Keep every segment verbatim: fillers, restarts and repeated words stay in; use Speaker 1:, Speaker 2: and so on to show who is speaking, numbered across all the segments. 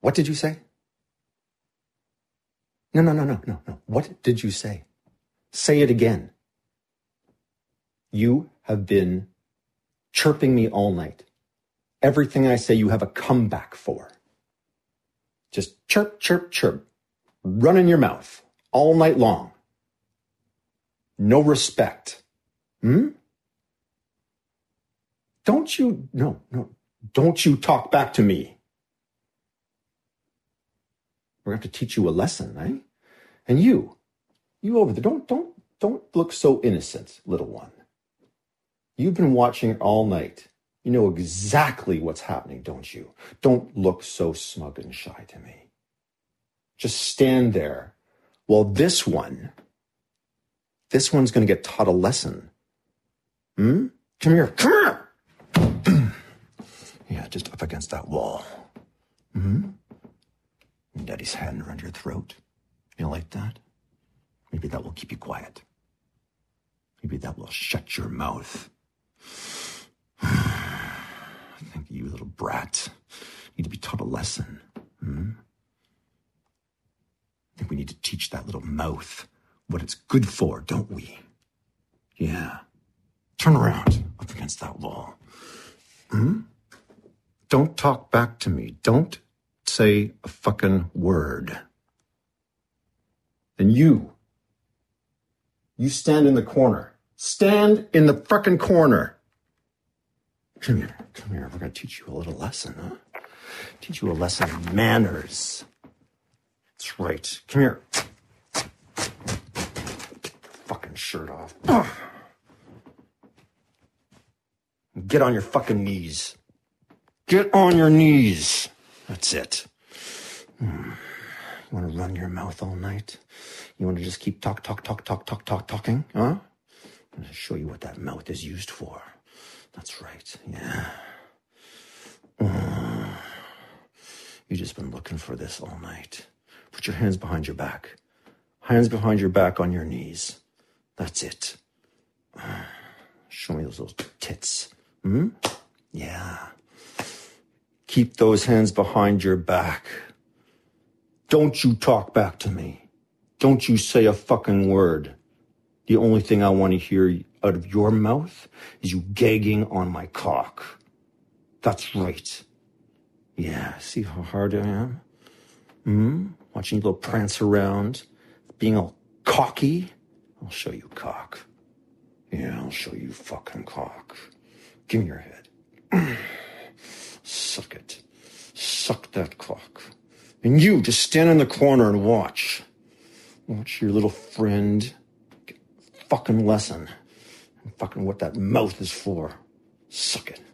Speaker 1: What did you say? No, no, no, no, no, no. What did you say? Say it again. You have been chirping me all night. Everything I say, you have a comeback for. Just chirp, chirp, chirp. Run in your mouth all night long. No respect. Hmm? Don't you, no, no, don't you talk back to me. We're going to have to teach you a lesson, eh? And you, you over there, don't, don't, don't look so innocent, little one. You've been watching it all night. You know exactly what's happening, don't you? Don't look so smug and shy to me. Just stand there while this one, this one's going to get taught a lesson. Hmm? Come here, come here. Yeah, just up against that wall. Hmm? Daddy's hand around your throat. You like that? Maybe that will keep you quiet. Maybe that will shut your mouth. I think you, little brat, need to be taught a lesson. Hmm? I think we need to teach that little mouth what it's good for, don't we? Yeah. Turn around up against that wall. Hmm? Don't talk back to me. Don't say a fucking word. And you, you stand in the corner. Stand in the fucking corner. Come here, come here. We're going to teach you a little lesson, huh? Teach you a lesson of manners. That's right. Come here. Fucking shirt off. Ugh. Get on your fucking knees. Get on your knees. That's it. Hmm. You want to run your mouth all night? You want to just keep talk, talk, talk, talk, talk, talk, talking? Huh? I'm going to show you what that mouth is used for. That's right. Yeah. Uh, you've just been looking for this all night. Put your hands behind your back. Hands behind your back on your knees. That's it. Uh, show me those little tits. Hmm? Yeah. Keep those hands behind your back. Don't you talk back to me. Don't you say a fucking word. The only thing I want to hear out of your mouth is you gagging on my cock. That's right. Yeah, see how hard I am? Hmm? Watching you little prance around, being all cocky. I'll show you cock. Yeah, I'll show you fucking cock. Give me your head. Suck it. Suck that cock. And you, just stand in the corner and watch. Watch your little friend get a fucking lesson. And fucking what that mouth is for. Suck it.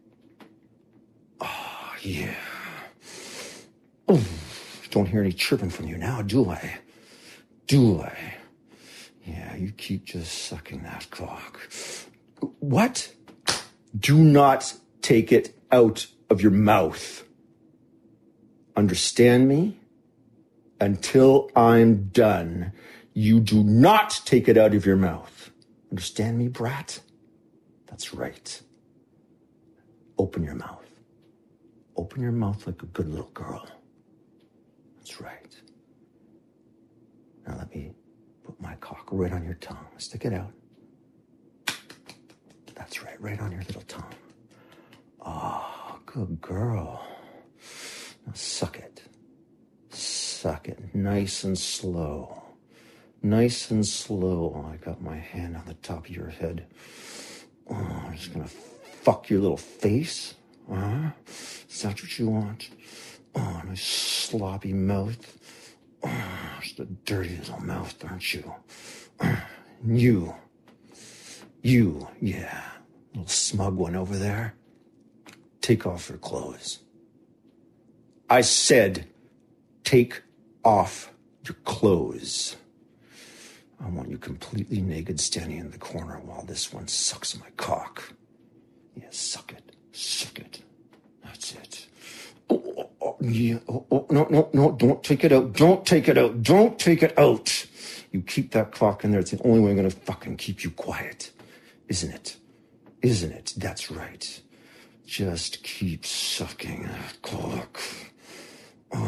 Speaker 1: Oh, yeah. Oh, don't hear any chirping from you now, do I? Do I? Yeah, you keep just sucking that cock. What? Do not take it out of your mouth. Understand me? Until I'm done, you do not take it out of your mouth. Understand me, brat? That's right. Open your mouth. Open your mouth like a good little girl. That's right. Now let me put my cock right on your tongue. Stick it out. That's right, right on your little tongue. Oh, good girl. Now suck it. Suck it nice and slow. Nice and slow. Oh, I got my hand on the top of your head. Oh, I'm just gonna fuck your little face. Uh-huh. Is that what you want? Oh, nice sloppy mouth. Oh, just a dirty little mouth, aren't you? You. You, yeah. Little smug one over there. Take off your clothes. I said, take off your clothes. I want you completely naked standing in the corner while this one sucks my cock. Yeah, suck it. Suck it. That's it. Oh, oh, oh, yeah. Oh, oh, no, no, no. Don't take it out. Don't take it out. Don't take it out. You keep that cock in there. It's the only way I'm going to fucking keep you quiet. Isn't it? Isn't it? That's right. Just keep sucking that cock. Oh.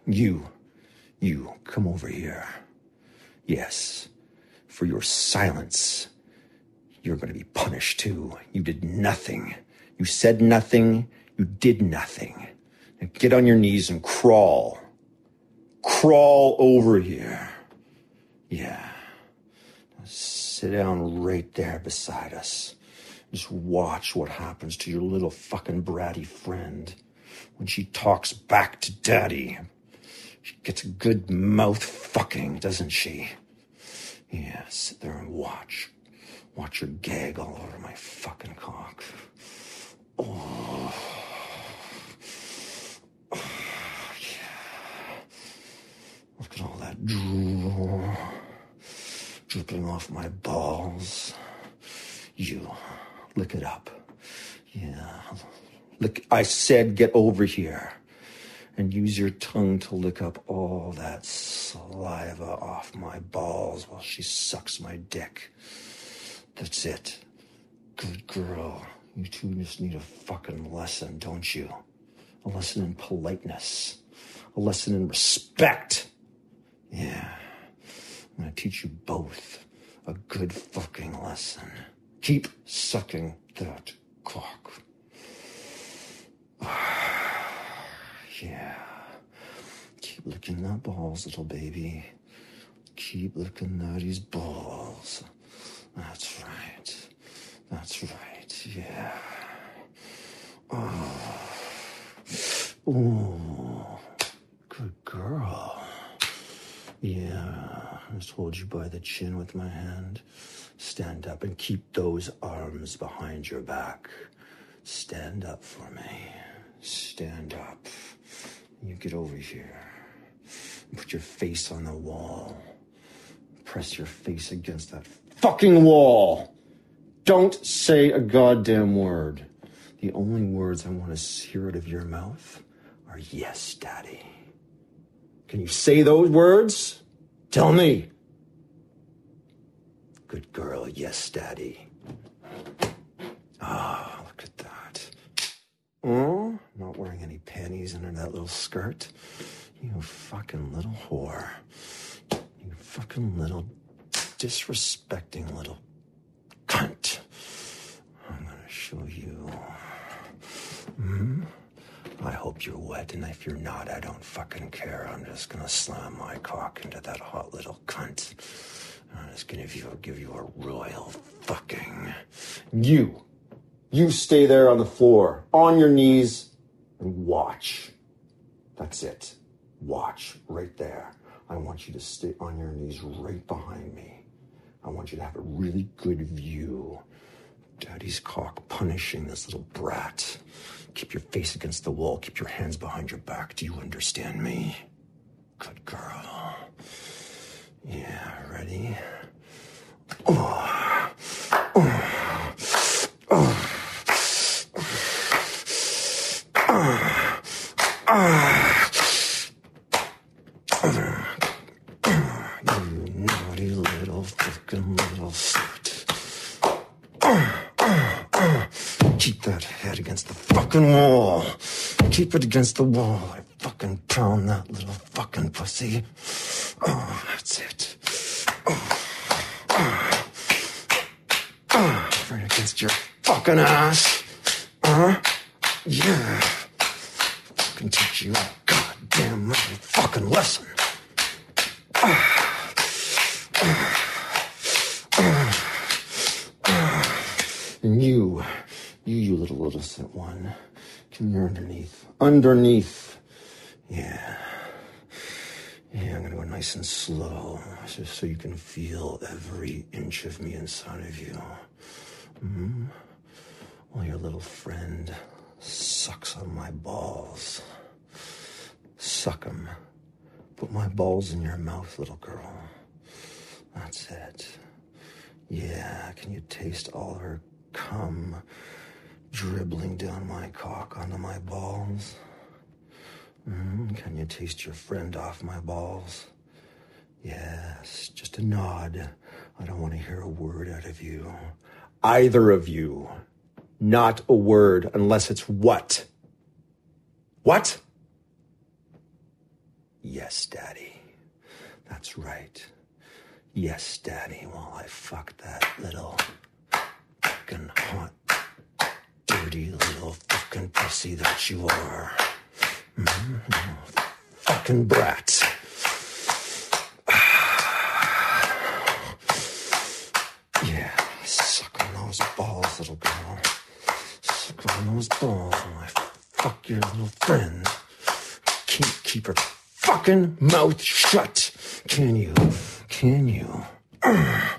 Speaker 1: You, you, come over here. Yes, for your silence, you're going to be punished too. You did nothing. You said nothing. You did nothing. Now get on your knees and crawl. Crawl over here. Yeah. Now sit down right there beside us. Just watch what happens to your little fucking bratty friend when she talks back to daddy. She gets a good mouth fucking, doesn't she? Yeah, sit there and watch. Watch her gag all over my fucking cock. Oh. Oh, yeah. Look at all that drool dripping off my balls. You, lick it up. Yeah. Lick. I said get over here. And use your tongue to lick up all that saliva off my balls while she sucks my dick. That's it. Good girl. You two just need a fucking lesson, don't you? A lesson in politeness. A lesson in respect. Yeah. I'm gonna teach you both a good fucking lesson. Keep sucking that cock. Yeah. Keep licking that balls, little baby. Keep licking daddy's balls. That's right. That's right. Yeah. Oh. Ooh. Good girl. Yeah. I just hold you by the chin with my hand. Stand up and keep those arms behind your back. Stand up for me. Stand up. You get over here. Put your face on the wall. Press your face against that fucking wall. Don't say a goddamn word. The only words I want to hear out of your mouth are yes, daddy. Can you say those words? Tell me. Good girl, yes, daddy. Ah, oh, look at that. Oh, not wearing any panties under that little skirt. You fucking little whore. You fucking little disrespecting little cunt. I'm gonna show you. Hmm? I hope you're wet, and if you're not, I don't fucking care. I'm just gonna slam my cock into that hot little cunt. I'm just gonna give you, give you a royal fucking. You. You stay there on the floor, on your knees, and watch. That's it. Watch right there. I want you to stay on your knees right behind me. I want you to have a really good view. Daddy's cock punishing this little brat. Keep your face against the wall. Keep your hands behind your back. Do you understand me? Good girl. Yeah, ready? Oh. Oh. Oh. Ah, ah, ah, you naughty little fucking little slut. Ah, ah, ah. Keep that head against the fucking wall. Keep it against the wall. I fucking pound that little fucking pussy. Oh, that's it. Oh, ah, ah, right against your fucking ass. Uh-huh. Yeah. I can teach you a goddamn fucking lesson. Ah. Ah. Ah. Ah. And you, you, you little innocent one, come here underneath. Underneath. Yeah. Yeah, I'm gonna go nice and slow, just so you can feel every inch of me inside of you. Mm-hmm. While your little friend sucks on my balls. Suck 'em. Put my balls in your mouth, little girl. That's it. Yeah, can you taste all her cum dribbling down my cock onto my balls? Mm, can you taste your friend off my balls? Yes, just a nod. I don't want to hear a word out of you. Either of you. Not a word, unless it's what? What? Yes, Daddy. That's right. Yes, Daddy, while I fuck that little fucking hot, dirty little fucking pussy that you are. Mm-hmm. Fucking brat. Yeah, suck on those balls, little girl. Suck on those balls while I fuck your little friend. Can't keep her fucking mouth shut. Can you? Can you? Oh,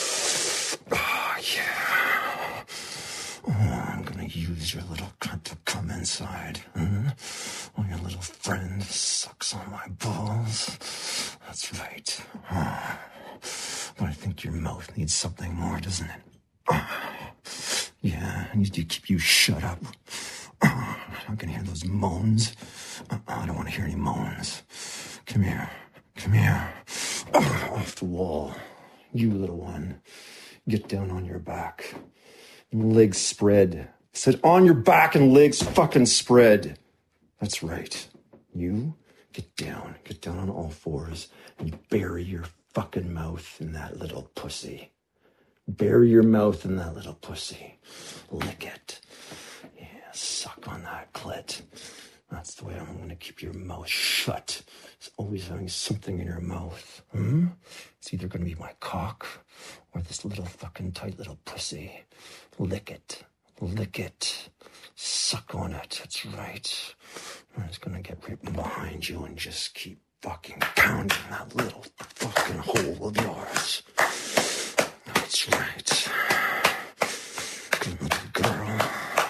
Speaker 1: yeah. Oh, I'm gonna use your little cunt to come inside. Hmm? While your little friend sucks on my balls. That's right. Oh. But I think your mouth needs something more, doesn't it? Oh. Yeah, I need to keep you shut up. Oh, I'm gonna hear those moans. Uh-uh, I don't want to hear any moans. Come here. Come here. Oh, off the wall. You little one. Get down on your back. Legs spread. I said on your back and legs fucking spread. That's right. You get down. Get down on all fours and bury your fucking mouth in that little pussy. Bury your mouth in that little pussy. Lick it. Yeah, suck on that clit. That's the way I'm going to keep your mouth shut. It's always having something in your mouth. Hmm? It's either going to be my cock or this little fucking tight little pussy. Lick it. Lick it. Suck on it. That's right. I'm just going to get right behind you and just keep fucking pounding that little fucking hole of yours. That's right. Good little girl.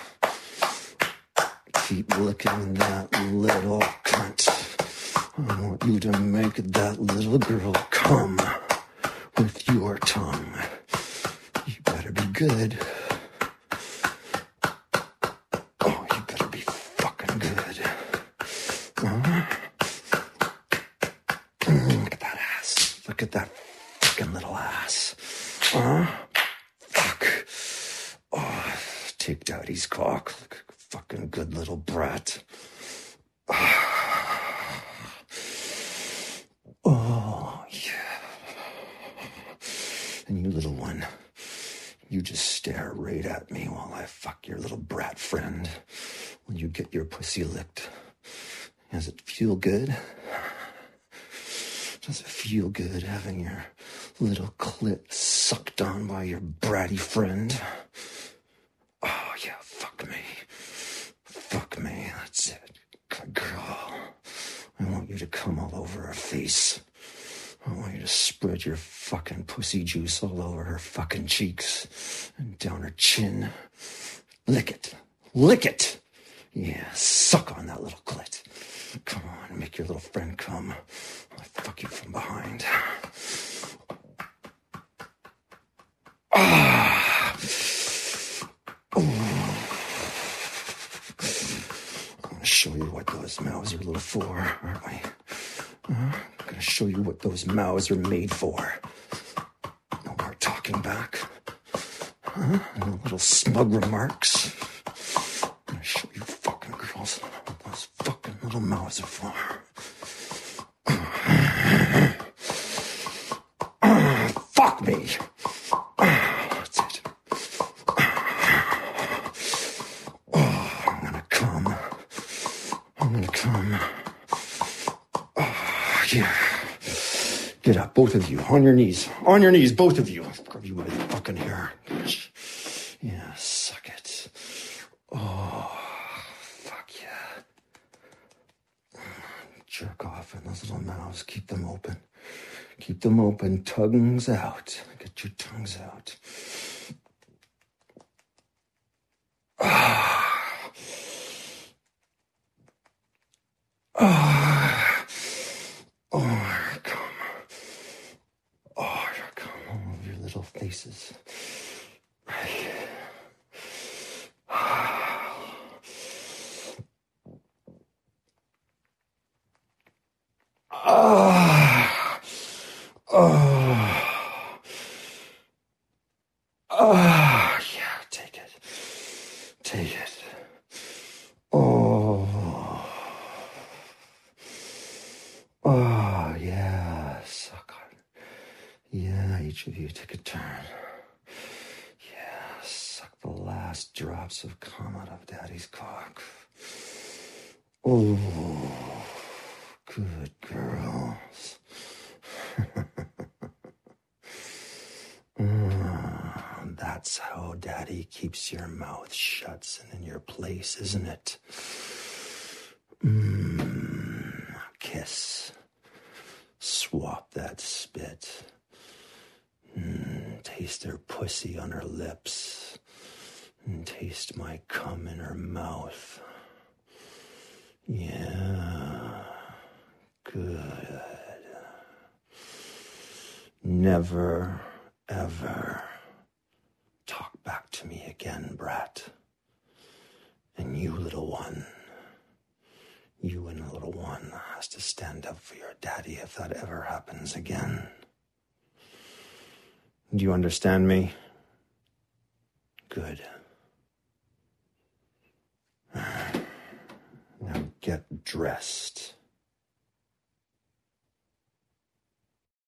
Speaker 1: Keep licking that little cunt. I want you to make that little girl come with your tongue. You better be good. Oh, you better be fucking good. Uh-huh. Look at that ass. Look at that fucking little ass. Uh-huh. Fuck. Oh, take daddy's cock. Look. Fucking good little brat. Oh, yeah. And you little one, you just stare right at me while I fuck your little brat friend. When you get your pussy licked. Does it feel good? Does it feel good having your little clit sucked on by your bratty friend? Oh, yeah, fuck me. Fuck me, that's it. Good girl. I want you to come all over her face. I want you to spread your fucking pussy juice all over her fucking cheeks and down her chin. Lick it. Lick it. Yeah, suck on that little clit. Come on, make your little friend come. I'll fuck you from behind. Ah. Oh. Show you what those mouths are little for, aren't we? Uh, I'm gonna show you what those mouths are made for. No more talking back. Huh? No little smug remarks. I'm gonna show you fucking girls what those fucking little mouths are for. Uh, uh, fuck me. Uh, that's it. Oh, I'm gonna come. I'm gonna come. Oh, yeah. Get up, both of you. On your knees. On your knees, both of you. Grab you by the fucking hair. Yeah, suck it. Oh, fuck yeah. Jerk off in those little mouths. Keep them open. Keep them open. Tongues out. Get your tongues out. Ah. Oh, oh, here come. Oh, here come all of your little faces. Oh, oh, oh, yeah, take it. Take it. Oh. each of you take a turn. Yeah, suck the last drops of cum out of Daddy's cock. Oh, good girls. Mm, that's how Daddy keeps your mouth shut and in your place, isn't it? Mmm, kiss. Swap that spit. Mm, taste her pussy on her lips. And taste my cum in her mouth. Yeah, good. Never, ever talk back to me again, brat. And you, little one, you and the little one has to stand up for your daddy if that ever happens again. Do you understand me? Good. Now get dressed.